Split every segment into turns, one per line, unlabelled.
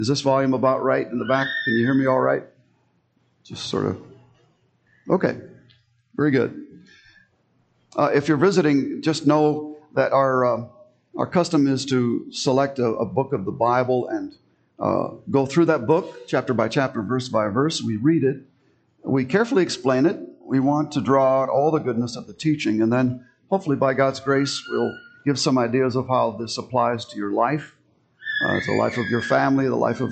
Is this volume about right in the back? Can you hear me all right? Just sort of. Okay. Very good. If you're visiting, just know that our custom is to select a book of the Bible and go through that book, chapter by chapter, verse by verse. We read it. We carefully explain it. We want to draw out all the goodness of the teaching, and then hopefully by God's grace, we'll give some ideas of how this applies to your life, to the life of your family, the life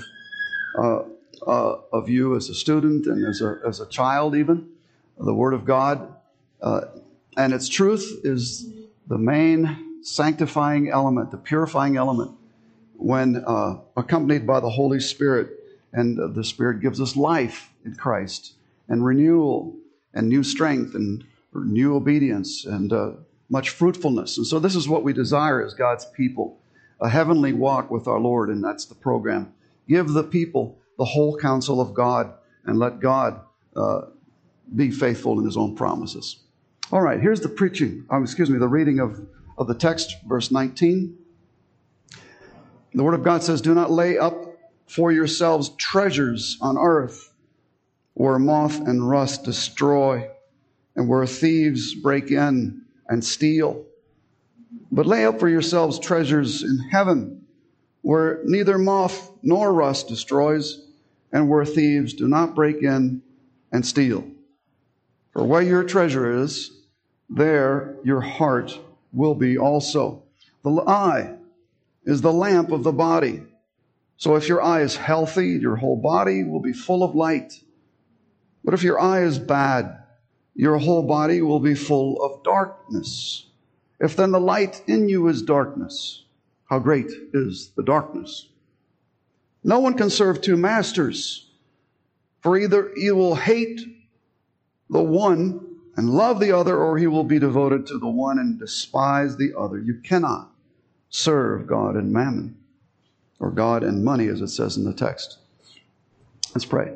of you as a student and as a child even. The Word of God and its truth is the main sanctifying element, the purifying element, when accompanied by the Holy Spirit. And the Spirit gives us life in Christ and renewal and new strength and new obedience and much fruitfulness. And so this is what we desire as God's people, a heavenly walk with our Lord, and that's the program. Give the people the whole counsel of God and let God be faithful in His own promises. All right, here's the the reading of the text, verse 19. The Word of God says, "Do not lay up for yourselves treasures on earth, where moth and rust destroy, and where thieves break in and steal. But lay up for yourselves treasures in heaven, where neither moth nor rust destroys, and where thieves do not break in and steal. For where your treasure is, there your heart will be also. The eye is the lamp of the body. So if your eye is healthy, your whole body will be full of light. But if your eye is bad, your whole body will be full of darkness. If then the light in you is darkness, how great is the darkness? No one can serve two masters, for either he will hate the one and love the other, or he will be devoted to the one and despise the other. You cannot serve God and mammon, or God and money, as it says in the text. Let's pray.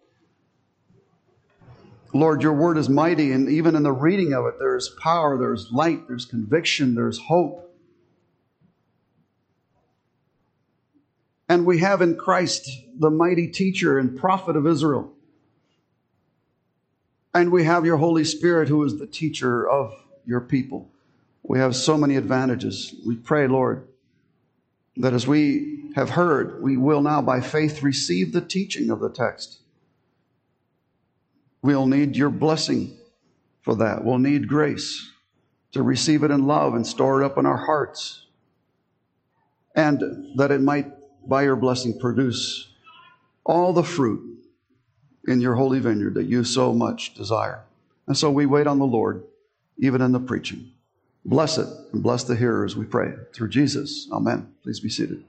Lord, your word is mighty, and even in the reading of it, there is power, there is light, there's conviction, there's hope. And we have in Christ the mighty teacher and prophet of Israel. And we have your Holy Spirit, who is the teacher of your people. We have so many advantages. We pray, Lord, that as we have heard, we will now by faith receive the teaching of the text. We'll need your blessing for that. We'll need grace to receive it in love and store it up in our hearts. And that it might, by your blessing, produce all the fruit in your holy vineyard that you so much desire. And so we wait on the Lord, even in the preaching. Bless it and bless the hearers, we pray. Through Jesus. Amen. Please be seated.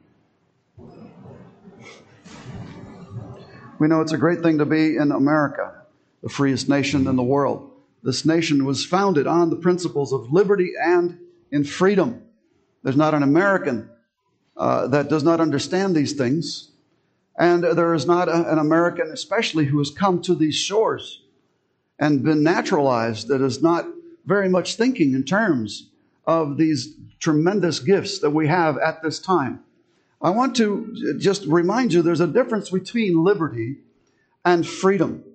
We know it's a great thing to be in America, the freest nation in the world. This nation was founded on the principles of liberty and in freedom. There's not an American that does not understand these things. And there is not an American, especially, who has come to these shores and been naturalized, that is not very much thinking in terms of these tremendous gifts that we have at this time. I want to just remind you there's a difference between liberty and freedom.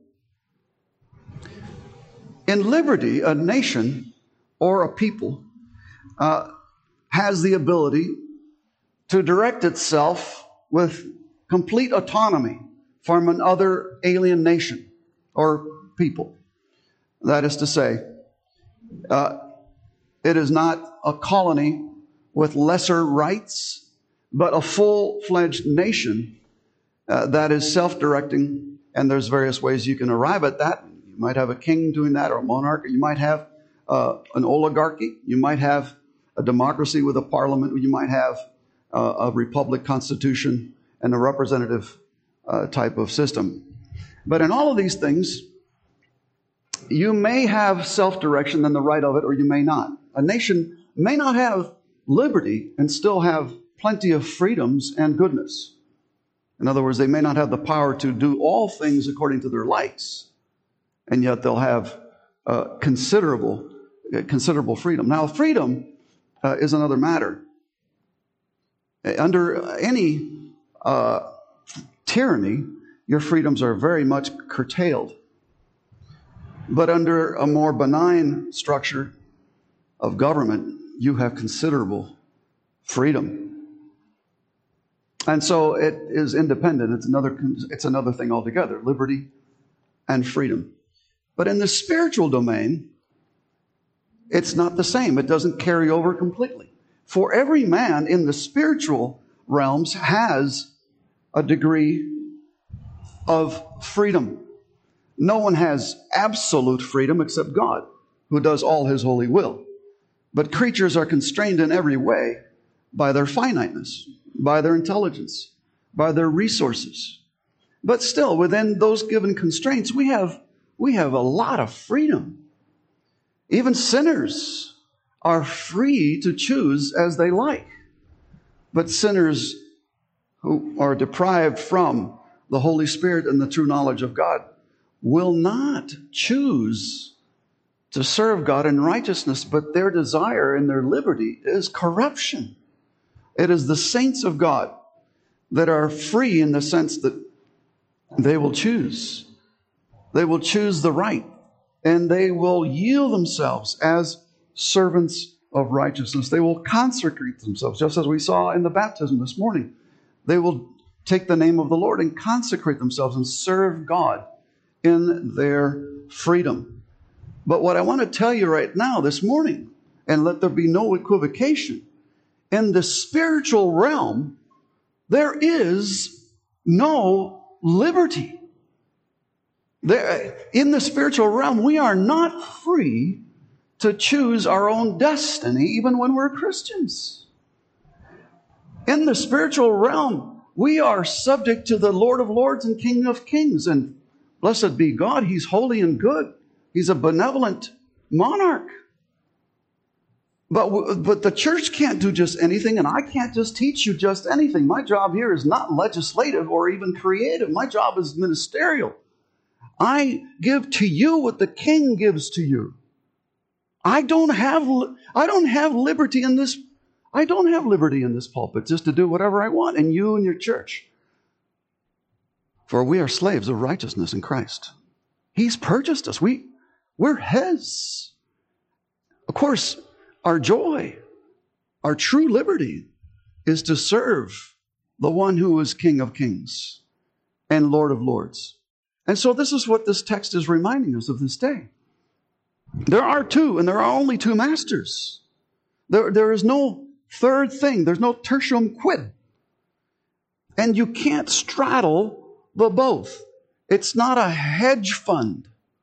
In liberty, a nation or a people has the ability to direct itself with complete autonomy from another alien nation or people. That is to say, it is not a colony with lesser rights, but a full-fledged nation that is self-directing, and there's various ways you can arrive at that. You might have a king doing that, or a monarch, or you might have an oligarchy, you might have a democracy with a parliament, or you might have a republic constitution and a representative type of system. But in all of these things, you may have self-direction and the right of it, or you may not. A nation may not have liberty and still have plenty of freedoms and goodness. In other words, they may not have the power to do all things according to their likes, and yet they'll have considerable freedom. Now, freedom is another matter. Under any tyranny, your freedoms are very much curtailed. But under a more benign structure of government, you have considerable freedom. And so it is independent. It's another thing altogether, liberty and freedom. But in the spiritual domain, it's not the same. It doesn't carry over completely. For every man in the spiritual realms has a degree of freedom. No one has absolute freedom except God, who does all his holy will. But creatures are constrained in every way by their finiteness, by their intelligence, by their resources. But still, within those given constraints, we have a lot of freedom. Even sinners are free to choose as they like. But sinners who are deprived from the Holy Spirit and the true knowledge of God will not choose to serve God in righteousness, but their desire and their liberty is corruption. It is the saints of God that are free in the sense that they will choose. They will choose the right, and they will yield themselves as servants of righteousness. They will consecrate themselves, just as we saw in the baptism this morning. They will take the name of the Lord and consecrate themselves and serve God in their freedom. But what I want to tell you right now this morning, and let there be no equivocation, in the spiritual realm, there is no liberty. In the spiritual realm, we are not free to choose our own destiny, even when we're Christians. In the spiritual realm, we are subject to the Lord of Lords and King of Kings. And blessed be God, He's holy and good. He's a benevolent monarch. But the church can't do just anything, and I can't just teach you just anything. My job here is not legislative or even creative. My job is ministerial. I give to you what the King gives to you. I don't have liberty in this. I don't have liberty in this pulpit just to do whatever I want, and you and your church. For we are slaves of righteousness in Christ. He's purchased us. We're His. Of course, our joy, our true liberty is to serve the one who is King of Kings and Lord of Lords. And so this is what this text is reminding us of this day. There are two, and there are only two masters. There is no third thing. There's no tertium quid. And you can't straddle the both. It's not a hedge fund.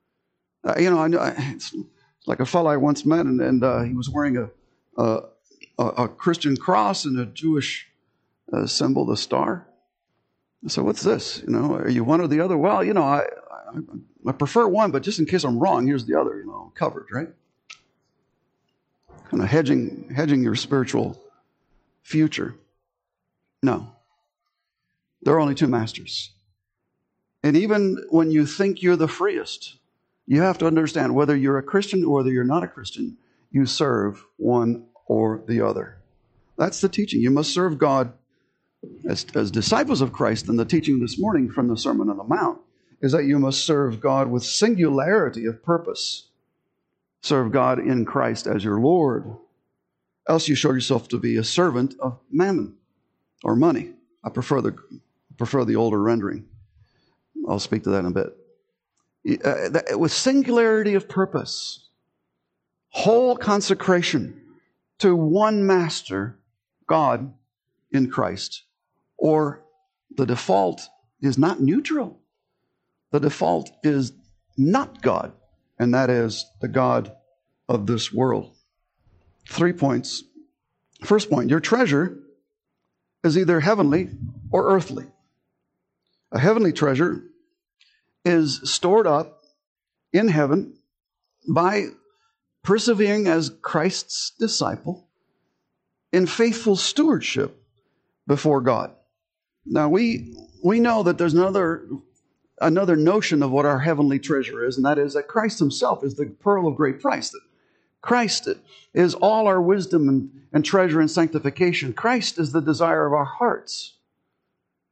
It's like a fellow I once met, and he was wearing a Christian cross and a Jewish symbol, the star. So what's this? Are you one or the other? Well, I prefer one, but just in case I'm wrong, here's the other. Covered, right? Kind of hedging your spiritual future. No, there are only two masters. And even when you think you're the freest, you have to understand whether you're a Christian or whether you're not a Christian, you serve one or the other. That's the teaching. You must serve God as disciples of Christ. And the teaching this morning from the Sermon on the Mount is that you must serve God with singularity of purpose. Serve God in Christ as your Lord. Else you show yourself to be a servant of mammon or money. I prefer the older rendering. I'll speak to that in a bit. With singularity of purpose, whole consecration to one master, God in Christ. Or the default is not neutral. The default is not God, and that is the God of this world. 3 points. First point, your treasure is either heavenly or earthly. A heavenly treasure is stored up in heaven by persevering as Christ's disciple in faithful stewardship before God. Now, we know that there's another notion of what our heavenly treasure is, and that is that Christ Himself is the pearl of great price. That Christ is all our wisdom and treasure and sanctification. Christ is the desire of our hearts.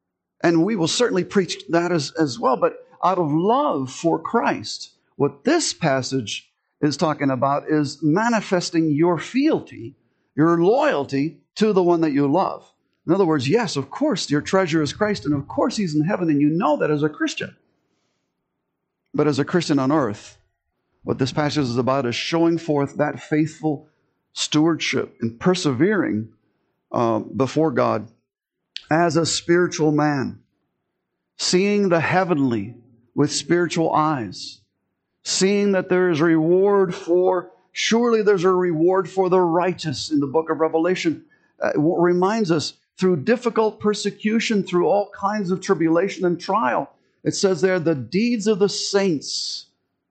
And we will certainly preach that as well, but out of love for Christ. What this passage is talking about is manifesting your fealty, your loyalty to the one that you love. In other words, yes, of course, your treasure is Christ, and of course he's in heaven, and you know that as a Christian. But as a Christian on earth, what this passage is about is showing forth that faithful stewardship and persevering before God as a spiritual man, seeing the heavenly with spiritual eyes, seeing that there is surely there's a reward for the righteous in the book of Revelation. It reminds us, through difficult persecution, through all kinds of tribulation and trial, it says there, the deeds of the saints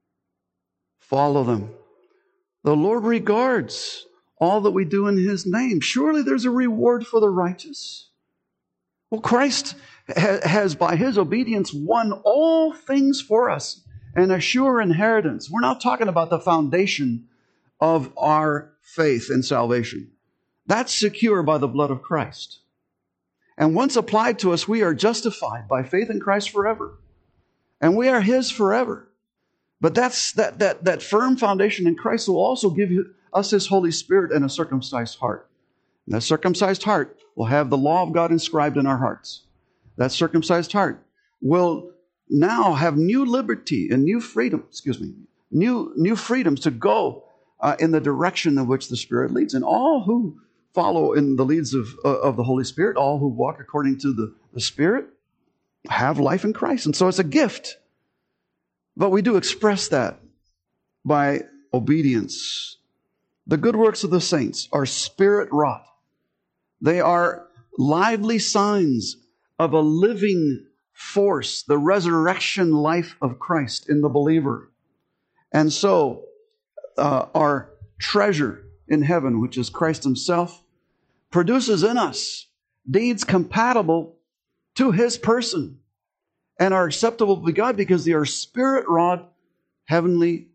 follow them. The Lord regards all that we do in his name. Surely there's a reward for the righteous. Well, Christ has, by his obedience, won all things for us, and a sure inheritance. We're not talking about the foundation of our faith and salvation. That's secure by the blood of Christ. And once applied to us, we are justified by faith in Christ forever. And we are his forever. But that firm foundation in Christ will also give us his Holy Spirit and a circumcised heart. And that circumcised heart will have the law of God inscribed in our hearts. That circumcised heart will now have new liberty and new freedom, new freedoms to go in the direction in which the Spirit leads. And all who follow in the leads of the Holy Spirit, all who walk according to the Spirit, have life in Christ. And so it's a gift. But we do express that by obedience. The good works of the saints are Spirit-wrought. They are lively signs of a living force, the resurrection life of Christ in the believer. And so our treasure in heaven, which is Christ himself, produces in us deeds compatible to his person and are acceptable to God because they are Spirit-wrought heavenly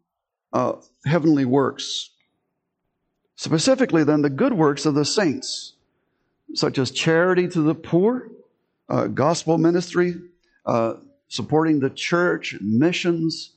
works. Specifically then, the good works of the saints, such as charity to the poor, gospel ministry, supporting the church, missions,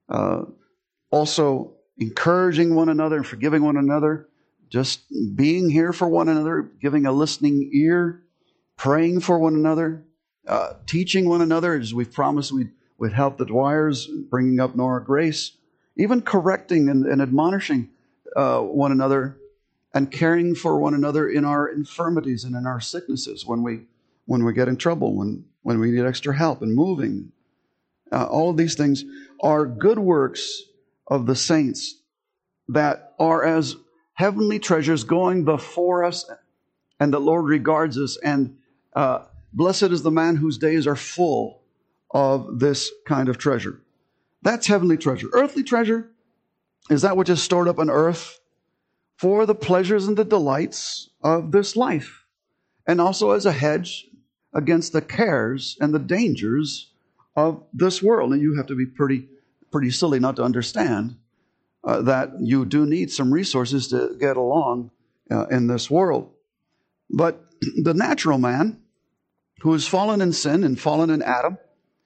also encouraging one another and forgiving one another, just being here for one another, giving a listening ear, praying for one another, teaching one another, as we've promised we'd help the Dwyers, bringing up Nora Grace, even correcting and admonishing one another and caring for one another in our infirmities and in our sicknesses when we get in trouble, when we need extra help and moving. All of these things are good works of the saints that are as heavenly treasures going before us, and the Lord regards us. And blessed is the man whose days are full of this kind of treasure. That's heavenly treasure. Earthly treasure is that which is stored up on earth for the pleasures and the delights of this life, and also as a hedge against the cares and the dangers of this world. And you have to be pretty silly not to understand that you do need some resources to get along in this world. But the natural man, who has fallen in sin and fallen in Adam,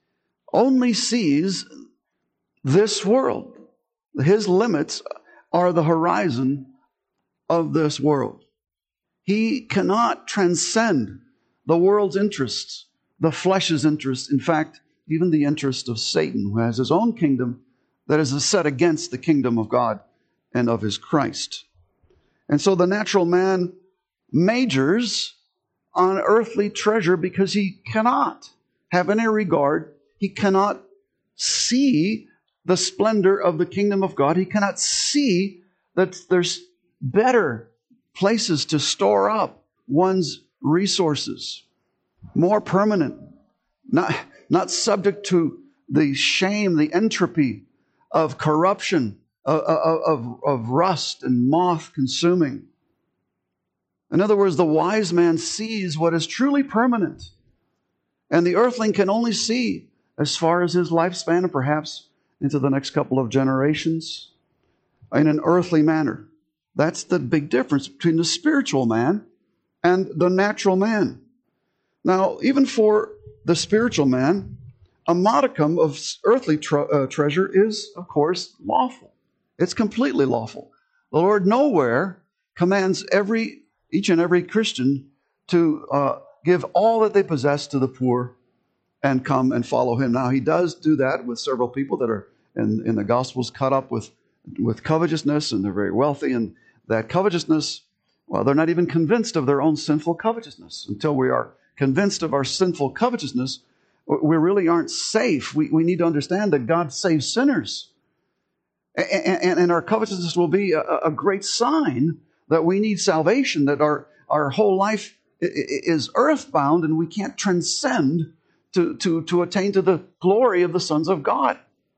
only sees this world. His limits are the horizon of this world. He cannot transcend the world's interests, the flesh's interests, in fact, even the interest of Satan, who has his own kingdom that is set against the kingdom of God and of his Christ. And so the natural man majors on earthly treasure because he cannot have any regard. He cannot see the splendor of the kingdom of God. He cannot see that there's better places to store up one's resources, more permanent, not subject to the shame, the entropy of corruption, of rust and moth consuming. In other words, the wise man sees what is truly permanent, and the earthling can only see as far as his lifespan and perhaps into the next couple of generations in an earthly manner. That's the big difference between the spiritual man and the natural man. Now, even for the spiritual man, a modicum of earthly treasure is, of course, lawful. It's completely lawful. The Lord nowhere commands each and every Christian to give all that they possess to the poor and come and follow him. Now, he does do that with several people that are in the Gospels caught up with covetousness, and they're very wealthy, and that covetousness, well, they're not even convinced of their own sinful covetousness. Until we are convinced of our sinful covetousness, we really aren't safe. We need to understand that God saves sinners. And our covetousness will be a great sign that we need salvation, that our whole life is earthbound and we can't transcend to attain to the glory of the sons of God.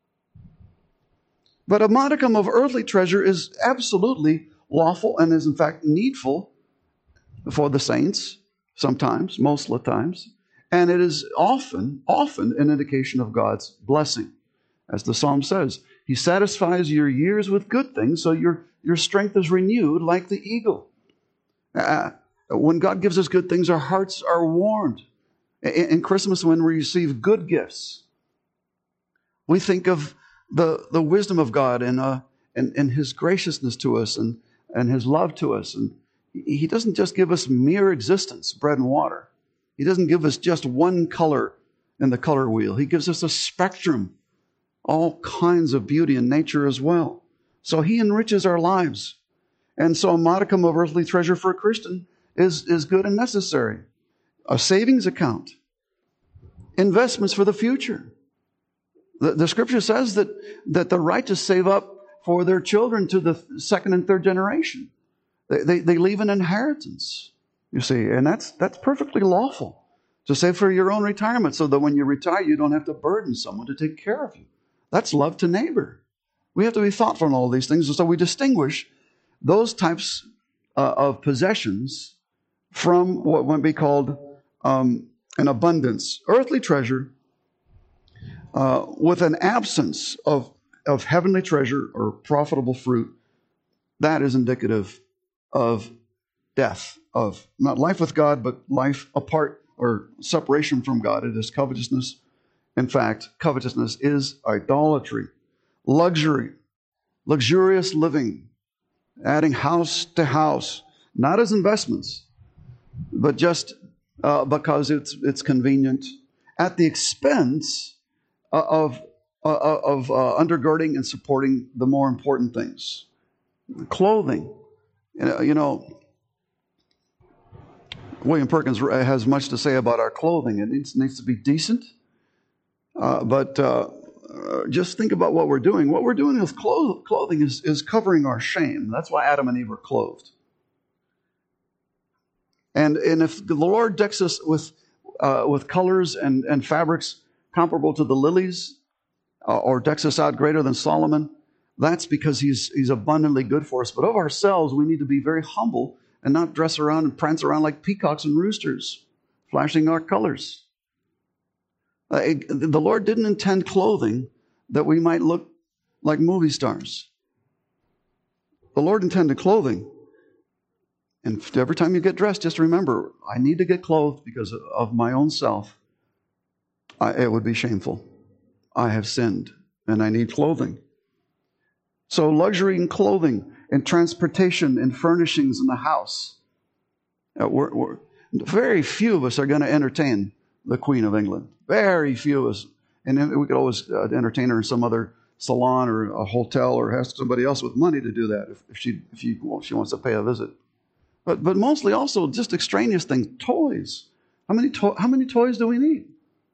But a modicum of earthly treasure is absolutely lawful and is in fact needful for the saints, sometimes, most of the times. And it is often an indication of God's blessing. As the psalm says, He satisfies your years with good things, so your strength is renewed like the eagle. When God gives us good things, our hearts are warmed. In Christmas, when we receive good gifts, we think of the wisdom of God and His graciousness to us and His love to us. And He doesn't just give us mere existence, bread and water. He doesn't give us just one color in the color wheel. He gives us a spectrum, all kinds of beauty and nature as well. So He enriches our lives. And so a modicum of earthly treasure for a Christian is good and necessary. A savings account, investments for the future. The Scripture says that the righteous save up for their children to the second and third generation. They leave an inheritance, you see, and that's perfectly lawful to save for your own retirement so that when you retire, you don't have to burden someone to take care of you. That's love to neighbor. We have to be thoughtful in all these things, and so we distinguish those types of possessions from what might be called an abundance. Earthly treasure with an absence of heavenly treasure or profitable fruit, that is indicative of death, of not life with God, but life apart or separation from God. It is covetousness. In fact, covetousness is idolatry, luxury, luxurious living, adding house to house, not as investments, but just because it's convenient, at the expense of undergirding and supporting the more important things. Clothing. William Perkins has much to say about our clothing. It needs to be decent, but just think about what we're doing. What we're doing with clothing is covering our shame. That's why Adam and Eve were clothed. And if the Lord decks us with colors and fabrics comparable to the lilies, or decks us out greater than Solomon, that's because He's abundantly good for us. But of ourselves, we need to be very humble and not dress around and prance around like peacocks and roosters, flashing our colors. The Lord didn't intend clothing that we might look like movie stars. The Lord intended clothing. And every time you get dressed, just remember, I need to get clothed because of my own self. It would be shameful. I have sinned and I need clothing. So luxury in clothing, in transportation, in furnishings in the house. Very few of us are going to entertain the Queen of England. Very few of us. And then we could always entertain her in some other salon or a hotel or ask somebody else with money to do that if she wants to pay a visit. But mostly also just extraneous things. Toys. How many toys do we need?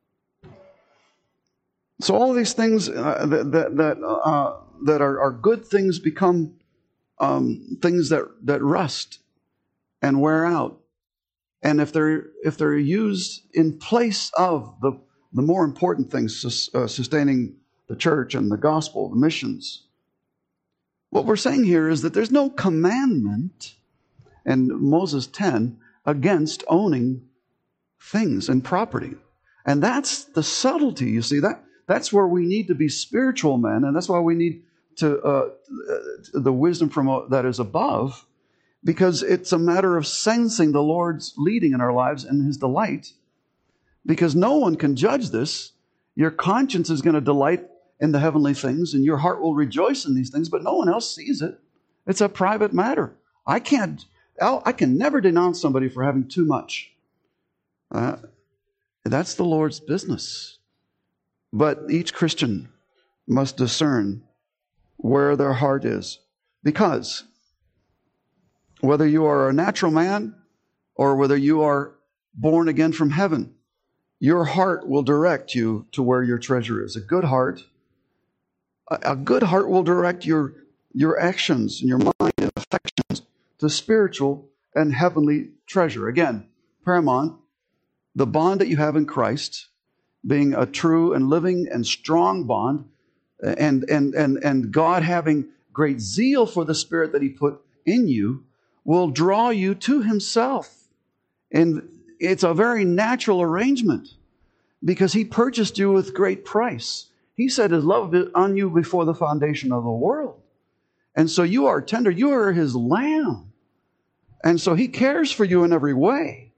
So all of these things that are good things become things that rust and wear out. And if they're used in place of the more important things, sustaining the church and the gospel, the missions, what we're saying here is that there's no commandment in Moses 10 against owning things and property. And that's the subtlety, you see, that's where we need to be spiritual men, and that's why we need to the wisdom from that is above, because it's a matter of sensing the Lord's leading in our lives and His delight. because no one can judge this. Your conscience is going to delight in the heavenly things, and your heart will rejoice in these things, but no one else sees it. It's a private matter. I can never denounce somebody for having too much. That's the Lord's business. But each Christian must discern where their heart is. Because whether you are a natural man or whether you are born again from heaven, your heart will direct you to where your treasure is. A good heart will direct your actions and your mind and affections to spiritual and heavenly treasure. Again, paramount, the bond that you have in Christ, being a true and living and strong bond, and God having great zeal for the Spirit that He put in you, will draw you to Himself. And it's a very natural arrangement because He purchased you with great price. He set His love on you before the foundation of the world. And so you are tender. You are His lamb. And so He cares for you in every way.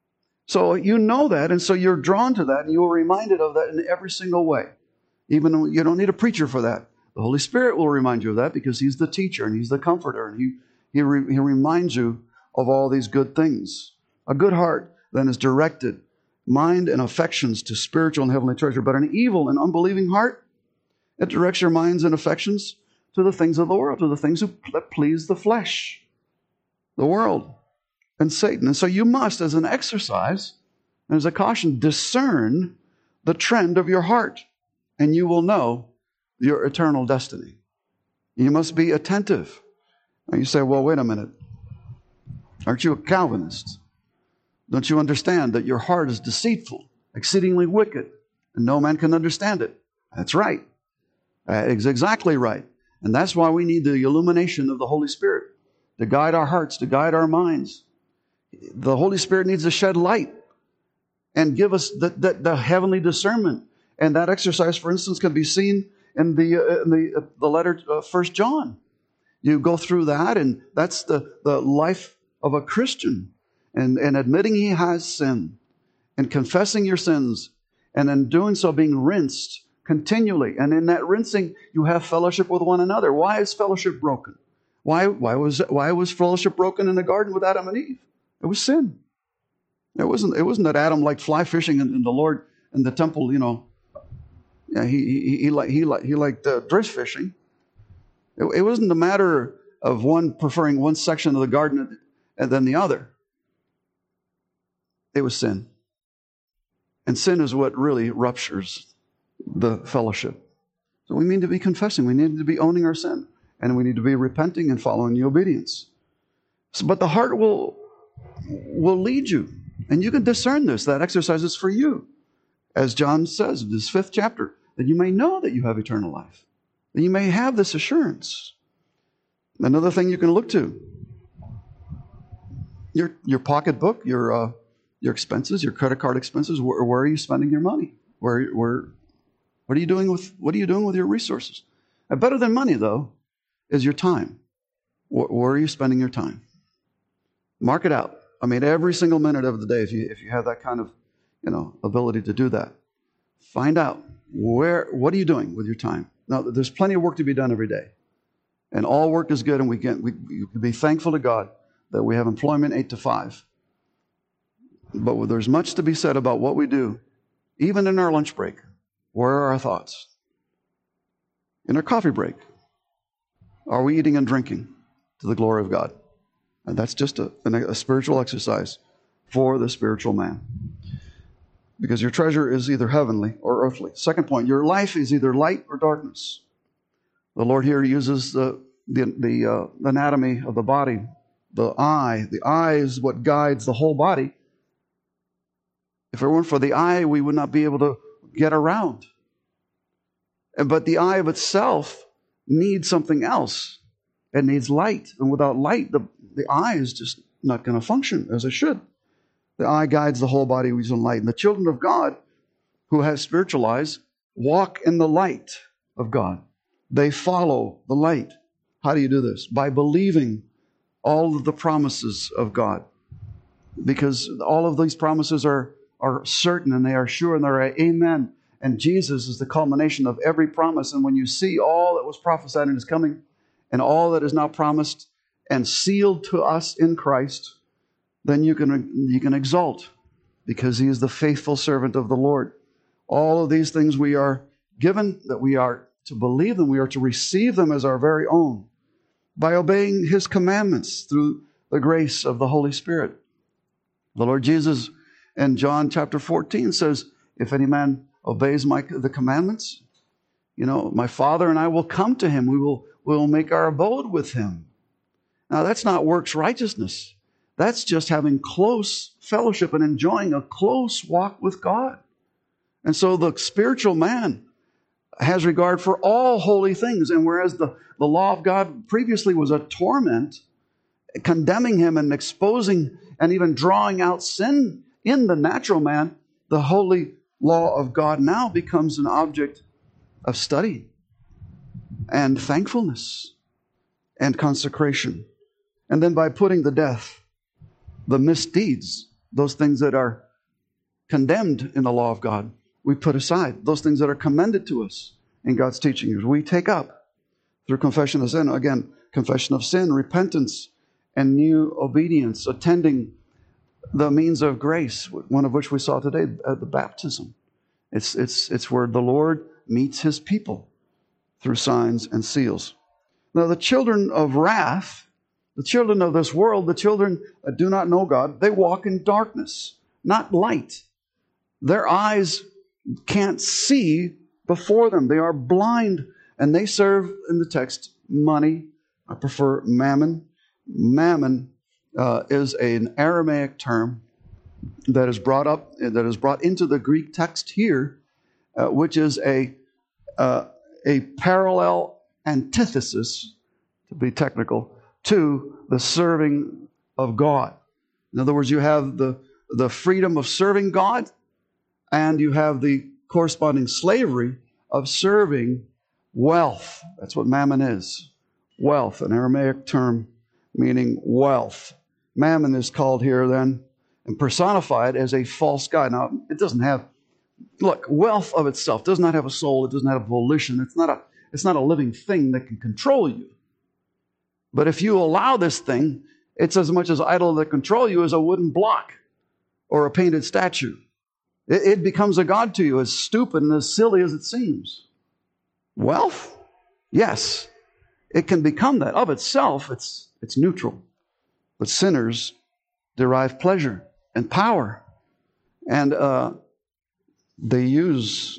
So you know that, and so you're drawn to that, and you are reminded of that in every single way. Even though you don't need a preacher for that. The Holy Spirit will remind you of that because He's the teacher and He's the comforter, and He reminds you of all these good things. A good heart then is directed, mind and affections to spiritual and heavenly treasure. But an evil and unbelieving heart, it directs your minds and affections to the things of the world, to the things that please the flesh, the world, and Satan. And so you must, as an exercise, and as a caution, discern the trend of your heart, and you will know your eternal destiny. You must be attentive. And you say, well, wait a minute. Aren't you a Calvinist? Don't you understand that your heart is deceitful, exceedingly wicked, and no man can understand it? That's right. It's exactly right. And that's why we need the illumination of the Holy Spirit to guide our hearts, to guide our minds. The Holy Spirit needs to shed light and give us the heavenly discernment. And that exercise, for instance, can be seen in the letter 1 John. You go through that, and that's the life of a Christian. And admitting he has sin, and confessing your sins, and in doing so being rinsed continually. And in that rinsing, you have fellowship with one another. Why is fellowship broken? Why was fellowship broken in the garden with Adam and Eve? It was sin. It wasn't that Adam liked fly fishing and the Lord in the temple, yeah, he liked drift fishing. It wasn't a matter of one preferring one section of the garden and then the other. It was sin. And sin is what really ruptures the fellowship. So we need to be confessing. We need to be owning our sin. And we need to be repenting and following the obedience. But the heart will lead you. And you can discern this. That exercise is for you. As John says in this 5th chapter, that you may know that you have eternal life. That you may have this assurance. Another thing you can look to. Your pocketbook, your expenses, your credit card expenses. Where are you spending your money? What are you doing with your resources? Better than money, though, is your time. Where are you spending your time? Mark it out. I mean, every single minute of the day, if you have that kind of ability to do that, find out what are you doing with your time. Now, there's plenty of work to be done every day, and all work is good, and we can be thankful to God that we have employment 8 to 5. But there's much to be said about what we do, even in our lunch break. Where are our thoughts? In our coffee break, are we eating and drinking to the glory of God? And that's just a spiritual exercise for the spiritual man. Because your treasure is either heavenly or earthly. Second point, your life is either light or darkness. The Lord here uses the anatomy of the body, the eye. The eye is what guides the whole body. If it weren't for the eye, we would not be able to get around. But the eye of itself needs something else. It needs light. And without light, the eye is just not going to function as it should. The eye guides the whole body with light. And the children of God who have spiritual eyes walk in the light of God. They follow the light. How do you do this? By believing all of the promises of God. Because all of these promises are are certain and they are sure and they're amen. And Jesus is the culmination of every promise. And when you see all that was prophesied and is coming, and all that is now promised and sealed to us in Christ, then you can exult, because He is the faithful servant of the Lord. All of these things we are given, that we are to believe them, we are to receive them as our very own by obeying His commandments through the grace of the Holy Spirit. The Lord Jesus in John chapter 14 says, if any man obeys the commandments, my Father and I will come to him. We will make our abode with him. Now that's not works righteousness. That's just having close fellowship and enjoying a close walk with God. And so the spiritual man has regard for all holy things. And whereas the law of God previously was a torment, condemning him and exposing and even drawing out sin in the natural man, the holy law of God now becomes an object of study and thankfulness and consecration. And then by putting to death the misdeeds, those things that are condemned in the law of God, we put aside. Those things that are commended to us in God's teachings, we take up through confession of sin. Again, confession of sin, repentance, and new obedience, attending the means of grace, one of which we saw today at the baptism. It's where the Lord meets His people through signs and seals. Now, the children of wrath, the children of this world, the children that do not know God, they walk in darkness, not light. Their eyes can't see before them. They are blind, and they serve, in the text, money. I prefer mammon. Mammon is an Aramaic term that is brought into the Greek text here, which is a parallel antithesis, to be technical, to the serving of God. In other words, you have the freedom of serving God, and you have the corresponding slavery of serving wealth. That's what mammon is. Wealth, an Aramaic term meaning wealth. Mammon is called here then and personified as a false god. Now, it doesn't have, wealth of itself does not have a soul. It doesn't have a volition. It's not a living thing that can control you. But if you allow this thing, it's as much as idol that control you as a wooden block or a painted statue. It becomes a god to you, as stupid and as silly as it seems. Wealth? Yes, it can become that. Of itself, it's neutral. But sinners derive pleasure and power. And they use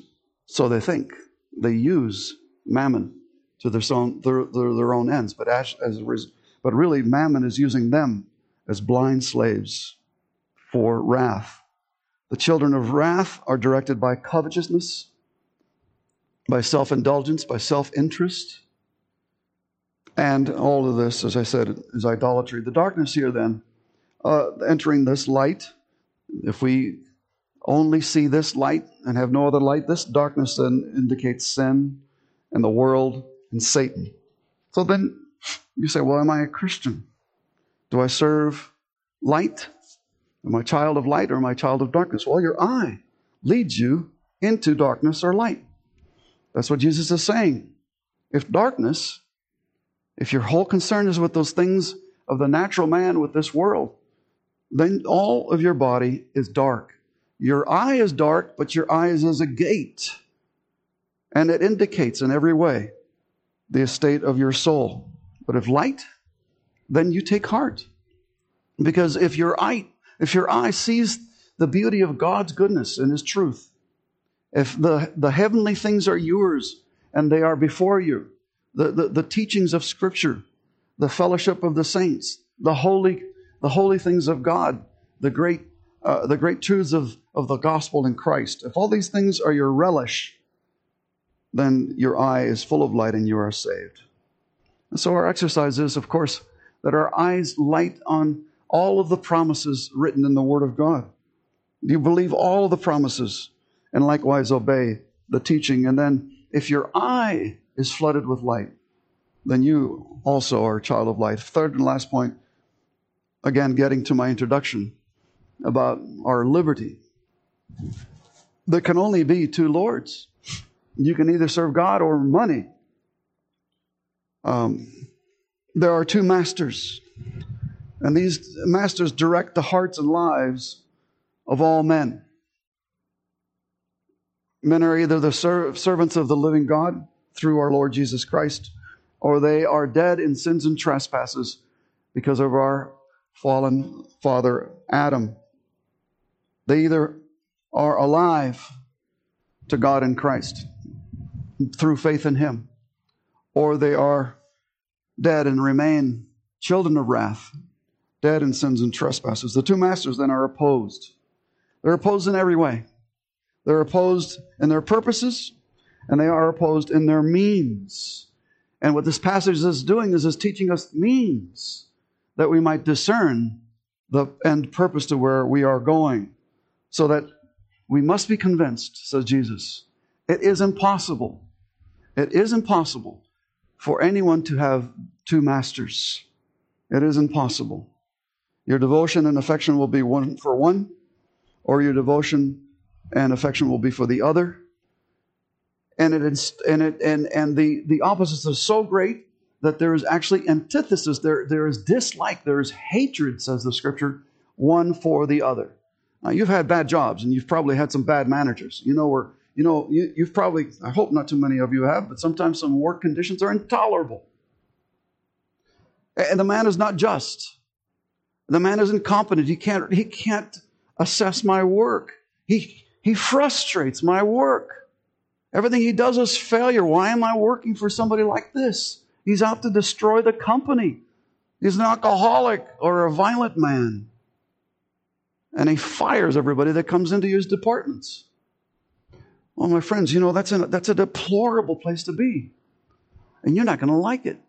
mammon to their own ends. But really, mammon is using them as blind slaves for wrath. The children of wrath are directed by covetousness, by self-indulgence, by self-interest. And all of this, as I said, is idolatry. The darkness here then, entering this light, if we only see this light and have no other light, this darkness then indicates sin and the world and Satan. So then you say, well, am I a Christian? Do I serve light? Am I a child of light or am I a child of darkness? Well, your eye leads you into darkness or light. That's what Jesus is saying. If your whole concern is with those things of the natural man, with this world, then all of your body is dark. Your eye is dark, but your eye is as a gate. And it indicates in every way the estate of your soul. But if light, then you take heart. Because if your eye sees the beauty of God's goodness and His truth, if the heavenly things are yours and they are before you, the teachings of Scripture, the fellowship of the saints, the holy things of God, the great truths of the gospel in Christ, if all these things are your relish, then your eye is full of light and you are saved. And so our exercise is, of course, that our eyes light on all of the promises written in the Word of God. You believe all of the promises and likewise obey the teaching. And then if your eye is flooded with light, then you also are a child of light. Third and last point, again, getting to my introduction about our liberty. There can only be two lords. You can either serve God or money. There are two masters, and these masters direct the hearts and lives of all men. Men are either the servants of the living God through our Lord Jesus Christ, or they are dead in sins and trespasses because of our fallen father Adam. They either are alive to God in Christ through faith in Him, or they are dead and remain children of wrath, dead in sins and trespasses. The two masters then are opposed. They're opposed in every way. They're opposed in their purposes, and they are opposed in their means. And what this passage is doing is teaching us means that we might discern the end purpose to where we are going, so that we must be convinced, says Jesus. It is impossible for anyone to have two masters. It is impossible. Your devotion and affection will be one for one, or your devotion and affection will be for the other. And the opposites are so great that there is actually antithesis. There is dislike. There is hatred, says the Scripture, one for the other. Now, you've had bad jobs, and you've probably had some bad managers. You've probably, I hope not too many of you have, but sometimes some work conditions are intolerable. And the man is not just. The man is incompetent. He can't assess my work. He frustrates my work. Everything he does is failure. Why am I working for somebody like this? He's out to destroy the company. He's an alcoholic or a violent man. And he fires everybody that comes into his departments. Well, my friends, that's a deplorable place to be. And you're not going to like it.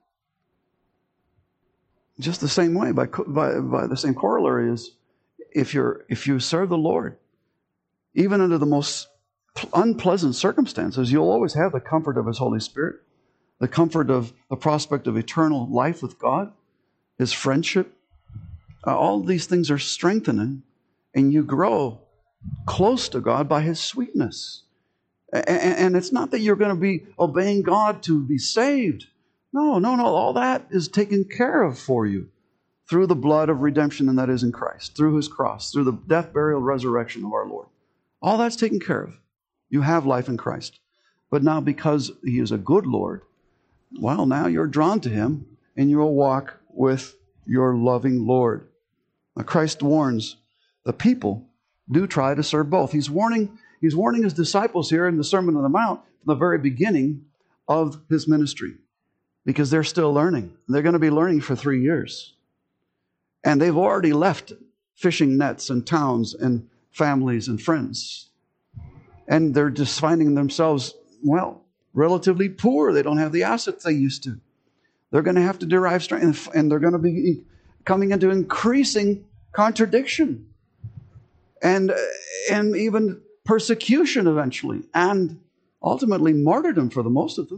Just the same way, by the same corollary, is if you serve the Lord, even under the most unpleasant circumstances, you'll always have the comfort of His Holy Spirit, the comfort of the prospect of eternal life with God, His friendship. All these things are strengthening, and you grow close to God by His sweetness. And it's not that you're going to be obeying God to be saved. No. All that is taken care of for you through the blood of redemption, and that is in Christ, through His cross, through the death, burial, resurrection of our Lord. All that's taken care of. You have life in Christ. But now, because He is a good Lord, well, now you're drawn to Him, and you will walk with your loving Lord. Now, Christ warns the people do try to serve both. He's warning His disciples here in the Sermon on the Mount from the very beginning of His ministry, because they're still learning. They're going to be learning for 3 years. And they've already left fishing nets and towns and families and friends. And they're just finding themselves, relatively poor. They don't have the assets they used to. They're going to have to derive strength, and they're going to be coming into increasing contradiction and even persecution eventually, and ultimately martyrdom for the most of them.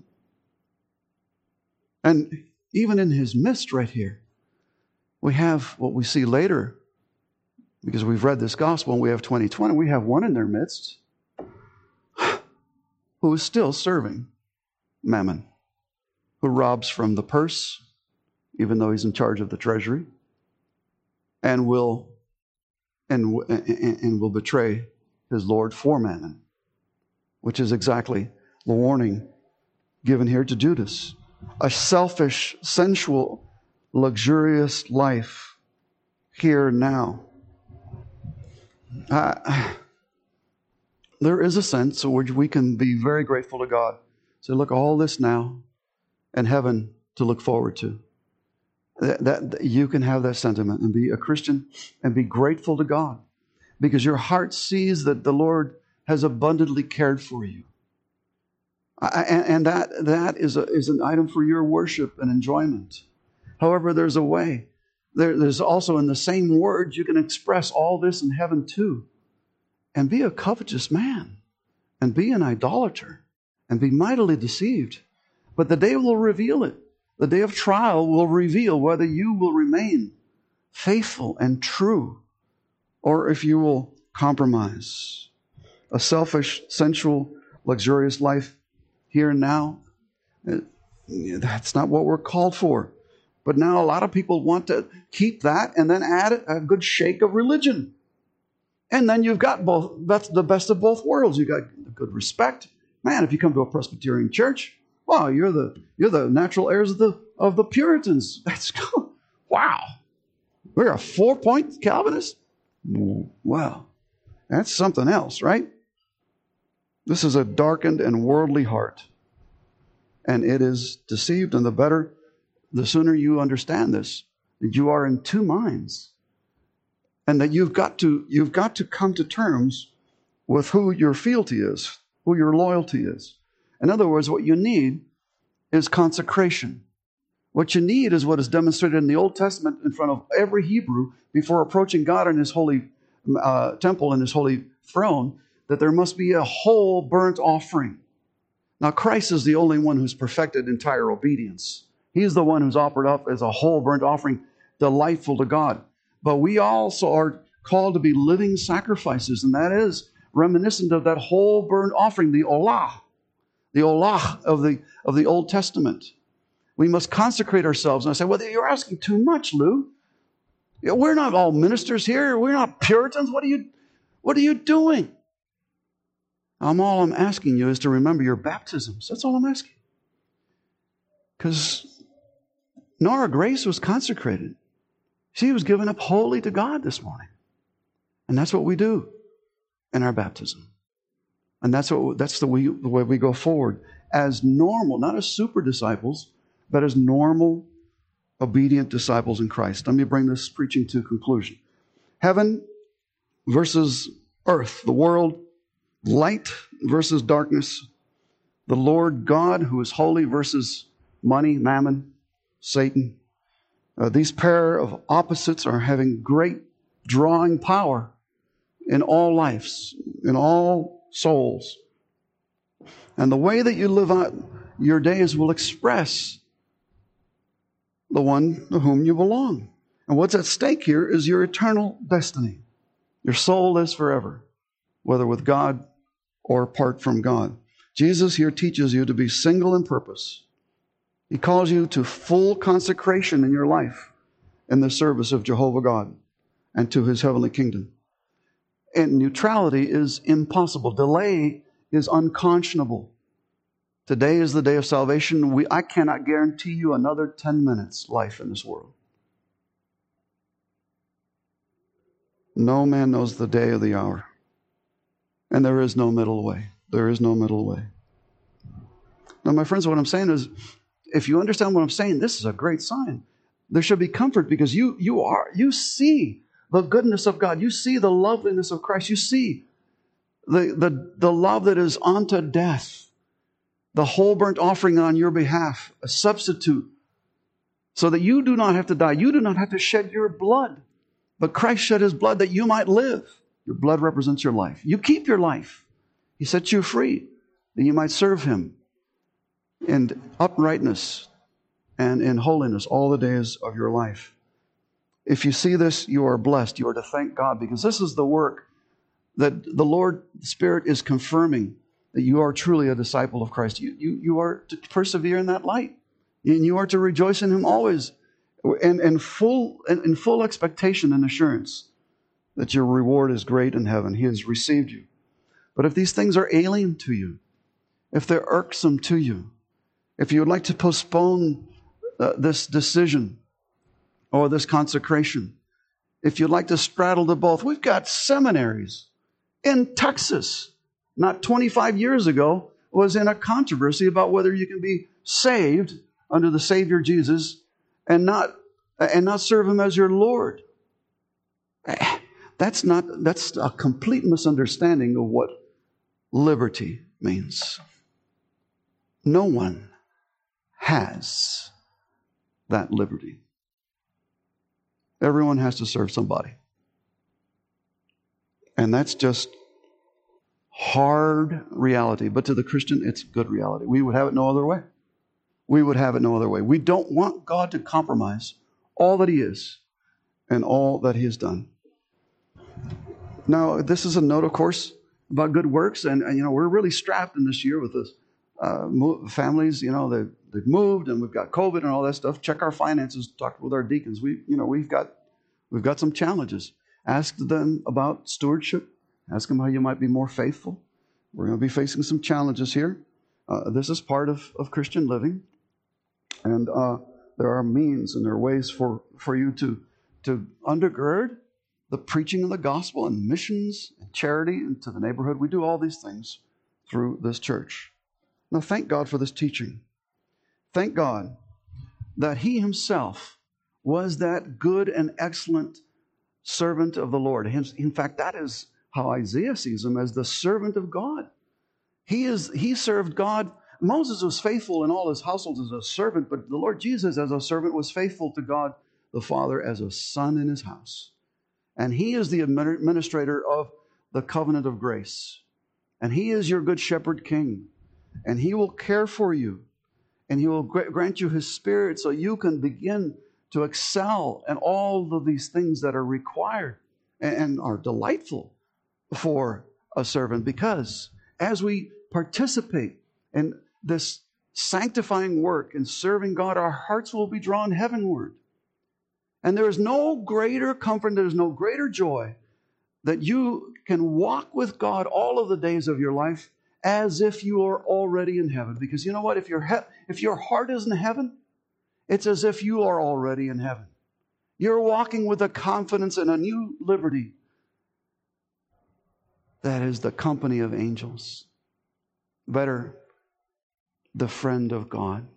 And even in His midst right here, we have what we see later, because we've read this gospel and we have 2020, we have one in their midst who is still serving Mammon, who robs from the purse, even though he's in charge of the treasury, and will betray his Lord for Mammon, which is exactly the warning given here to Judas. A selfish, sensual, luxurious life here now. There is a sense in which we can be very grateful to God. Say, look, all this now and heaven to look forward to. That you can have that sentiment and be a Christian and be grateful to God, because your heart sees that the Lord has abundantly cared for you. And that is an item for your worship and enjoyment. However, there's a way. There's also in the same words you can express all this in heaven too. And be a covetous man. And be an idolater. And be mightily deceived. But the day will reveal it. The day of trial will reveal whether you will remain faithful and true, or if you will compromise. a selfish, sensual, luxurious life here and now. That's not what we're called for. But now a lot of people want to keep that and then add a good shake of religion. And then you've got both. That's the best of both worlds. You've got good respect. Man, if you come to a Presbyterian church, wow, you're the natural heirs of the Puritans. That's cool. Wow. We're a 4-point Calvinist? Wow. That's something else, right? This is a darkened and worldly heart. And it is deceived, and the sooner you understand this, that you are in two minds. And that you've got to come to terms with who your fealty is, who your loyalty is. In other words, what you need is consecration. What you need is what is demonstrated in the Old Testament in front of every Hebrew before approaching God in His holy temple and His holy throne, that there must be a whole burnt offering. Now, Christ is the only one who's perfected entire obedience. He's the one who's offered up as a whole burnt offering, delightful to God. But we also are called to be living sacrifices, and that is reminiscent of that whole burnt offering, the olah of the Old Testament. We must consecrate ourselves. And I say, well, you're asking too much, Lou. We're not all ministers here. We're not Puritans. What are you doing? All I'm asking you is to remember your baptisms. That's all I'm asking. Because Nora Grace was consecrated. She was given up wholly to God this morning. And that's what we do in our baptism. And that's the way we go forward as normal, not as super disciples, but as normal, obedient disciples in Christ. Let me bring this preaching to conclusion. Heaven versus earth, the world, light versus darkness, the Lord God who is holy versus money, mammon, Satan. These pair of opposites are having great drawing power in all lives, in all souls. And the way that you live out your days will express the one to whom you belong. And what's at stake here is your eternal destiny. Your soul lives forever, whether with God or apart from God. Jesus here teaches you to be single in purpose. He calls you to full consecration in your life in the service of Jehovah God and to His heavenly kingdom. And neutrality is impossible. Delay is unconscionable. Today is the day of salvation. I cannot guarantee you another 10 minutes life in this world. No man knows the day or the hour. And there is no middle way. There is no middle way. Now, my friends, what I'm saying is, if you understand what I'm saying, this is a great sign. There should be comfort because you see the goodness of God. You see the loveliness of Christ. You see the love that is unto death. The whole burnt offering on your behalf, a substitute, so that you do not have to die. You do not have to shed your blood. But Christ shed His blood that you might live. Your blood represents your life. You keep your life. He sets you free that you might serve Him in uprightness and in holiness all the days of your life. If you see this, you are blessed. You are to thank God because this is the work that the Lord Spirit is confirming that you are truly a disciple of Christ. You are to persevere in that light. And you are to rejoice in Him always in full expectation and assurance that your reward is great in heaven. He has received you. But if these things are alien to you, if they're irksome to you, if you would like to postpone this decision or this consecration, if you'd like to straddle the both, we've got seminaries in Texas. Not 25 years ago, was in a controversy about whether you can be saved under the Savior Jesus and not serve Him as your Lord. That's a complete misunderstanding of what liberty means. No one has that liberty. Everyone has to serve somebody. And that's just hard reality. But to the Christian, it's good reality. We would have it no other way. We would have it no other way. We don't want God to compromise all that He is and all that He has done. Now, this is a note, of course. about good works. And we're really strapped in this year with this. Families, they've moved and we've got COVID and all that stuff. Check our finances, talk with our deacons. We've got some challenges. Ask them about stewardship. Ask them how you might be more faithful. We're going to be facing some challenges here. This is part of Christian living. And there are means and there are ways for you to undergird the preaching of the gospel and missions and charity into the neighborhood. We do all these things through this church. Now, thank God for this teaching. Thank God that He Himself was that good and excellent servant of the Lord. In fact, that is how Isaiah sees Him, as the servant of God. He served God. Moses was faithful in all his households as a servant, but the Lord Jesus as a servant was faithful to God the Father as a son in His house. And He is the administrator of the covenant of grace. And He is your good shepherd king. And He will care for you. And He will grant you His Spirit so you can begin to excel in all of these things that are required and are delightful for a servant. Because as we participate in this sanctifying work in serving God, our hearts will be drawn heavenward. And there is no greater comfort, there is no greater joy that you can walk with God all of the days of your life as if you are already in heaven. Because you know what? If your heart is in heaven, it's as if you are already in heaven. You're walking with a confidence and a new liberty that is the company of angels. Better, the friend of God,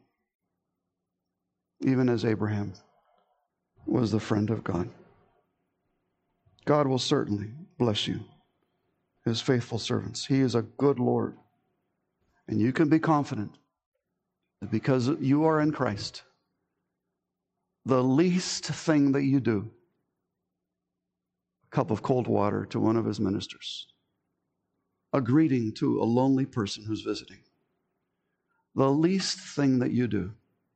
even as Abraham was the friend of God. God will certainly bless you, His faithful servants. He is a good Lord. And you can be confident that because you are in Christ, the least thing that you do, a cup of cold water to one of His ministers, a greeting to a lonely person who's visiting, the least thing that you do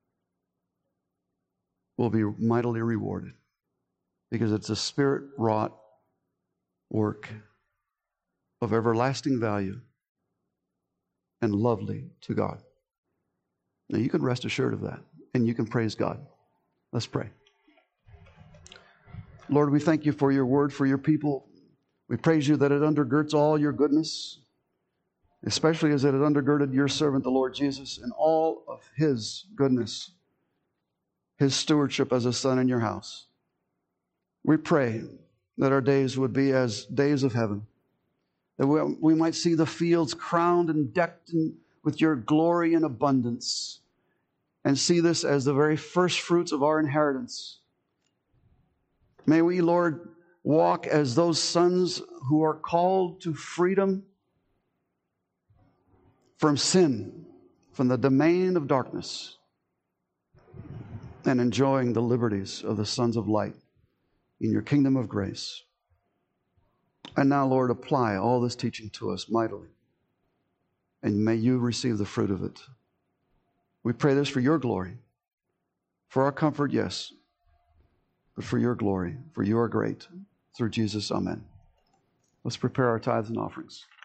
will be mightily rewarded, because it's a Spirit-wrought work of everlasting value and lovely to God. Now you can rest assured of that, and you can praise God. Let's pray. Lord, we thank You for Your word, for Your people. We praise You that it undergirds all Your goodness, especially as it had undergirded Your servant, the Lord Jesus, in all of His goodness, His stewardship as a son in Your house. We pray that our days would be as days of heaven, that we might see the fields crowned and decked with Your glory and abundance, and see this as the very first fruits of our inheritance. May we, Lord, walk as those sons who are called to freedom from sin, from the domain of darkness, and enjoying the liberties of the sons of light in Your kingdom of grace. And now, Lord, apply all this teaching to us mightily, and may You receive the fruit of it. We pray this for Your glory, for our comfort, yes, but for Your glory, for You are great. Through Jesus, amen. Let's prepare our tithes and offerings.